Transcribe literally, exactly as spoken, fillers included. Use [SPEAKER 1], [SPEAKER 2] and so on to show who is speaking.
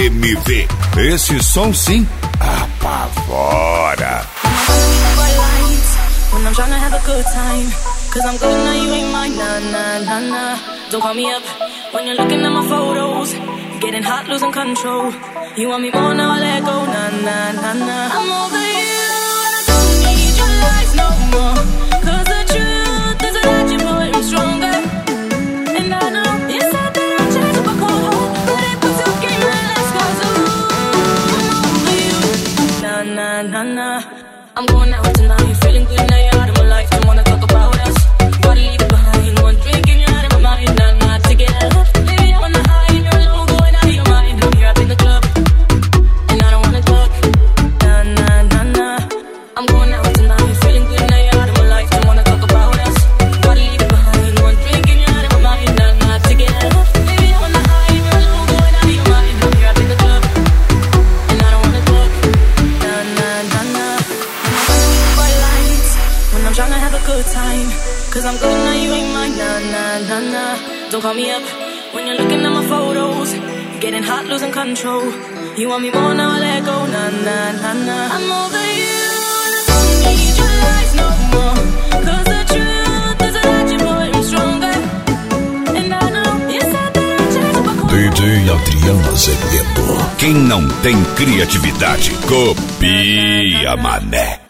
[SPEAKER 1] M V. Esse som sim apavora.
[SPEAKER 2] When I'm tryna have a good time, cause I'm good now, you ain't mine, nah, nah, nah, nah. Don't call me up when you're looking at my photos, getting hot, losing control. You want me more, now I let go, nah, nah, nah, nah. I'm over you, and I don't need your lies no more. Cause the truth is that you put me stronger. And I know you said that I'd change up a cold heart, but it puts your game right, let's go, ooh. I'm over you, nah, nah, nah, nah. I'm going out tonight, feeling good now you're out of my life. Don't wanna talk about us, gotta leave it behind. One drink and you're out of my mind, not not to get up. Baby, I wanna hide, you're alone, going out of your mind. I'm here up in the club, and I don't wanna talk, nah, nah, nah, nah. I'm going out tonight, feeling good now you're out of my life. Don't wanna talk about us, gotta leave it behind. One drink and you're out of my mind, not not to get up. Baby, I wanna hide, you're alone, going out of your mind. I'm here up in the club, and I don't wanna talk, nah, nah, nah, nah. When I'm tryna have a good time, cause I'm good now, you ain't mine, nah, nah, nah, nah. Don't call me up when you're looking at my photos, getting hot, losing control. You want me more, now I let go, nah, nah, nah, nah. I'm over you, and I don't need your lies no more. Cause the truth is that you put me stronger. And I know you said that I'd change up a cold.
[SPEAKER 1] D J Adriano Azevedo. Quem não tem criatividade, copia, mané.